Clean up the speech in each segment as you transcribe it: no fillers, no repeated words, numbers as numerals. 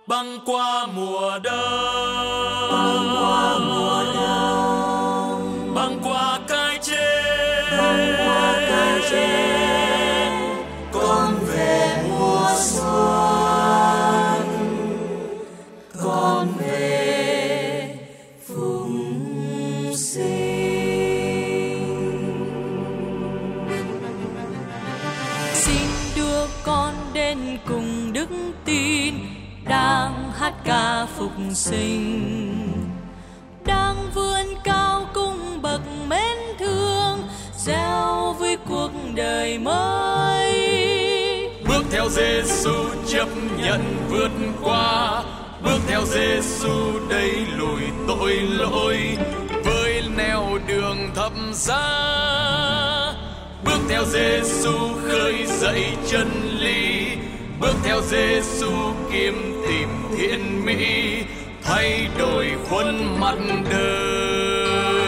băng qua mùa đông, băng qua cái chết, con về mùa xuân, con về phụng sinh. Xin đưa con đến cùng đức tin, đang hát ca phục sinh, đang vươn cao cung bậc mến thương, gieo với cuộc đời mới. Bước theo Giêsu chấp nhận vượt qua, bước theo Giêsu đẩy lùi tội lỗi với nẻo đường thập giá. Bước theo Giêsu khơi dậy chân lý, bước theo Giêsu kiếm tìm thiện mỹ, thay đổi khuôn mặt đời.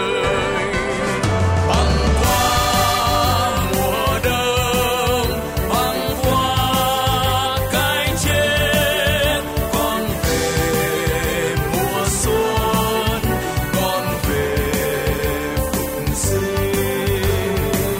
Băng qua mùa đông, băng qua cái chết, con về mùa xuân, con về phục sinh.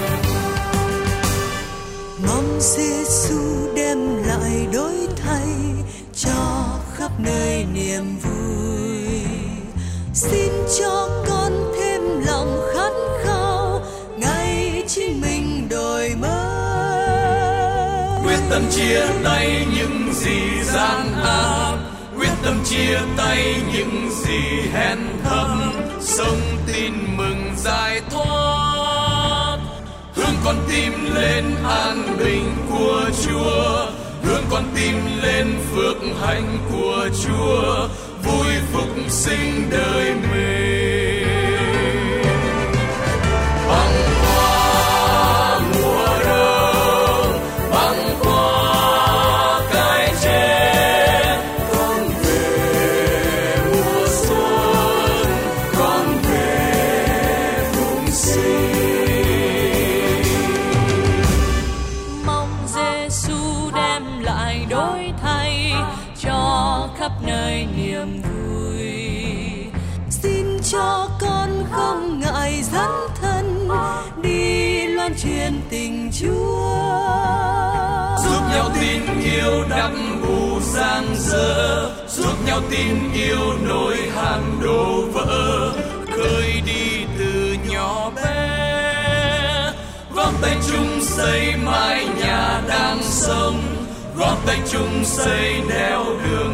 Mong Giêsu đem lại đổi thay cho khắp nơi niềm vui. Xin cho con thêm lòng khát khao ngày chính mình đổi mới. Quyết tâm chia tay những gì gian ác, quyết tâm chia tay những gì hèn thấp, sống tin mừng giải thoát. Hướng con tim lên an bình của Chúa, hướng con tim lên phước hạnh của Chúa, vui phục sinh đời mình. Băng qua mùa đông, băng qua cái chết, con về mùa xuân, con về phục sinh. Mong Giêsu đem lại đổi thay cho khắp nơi niềm vui. Xin cho con không ngại dấn thân đi loan truyền tình Chúa. Giúp nhau tin yêu đắp bù sang giờ, giúp nhau tin yêu nối hàng đổ vỡ, khơi đi từ nhỏ bé. Góp tay chung xây mái nhà đang sống, góp tay chung xây nẻo đường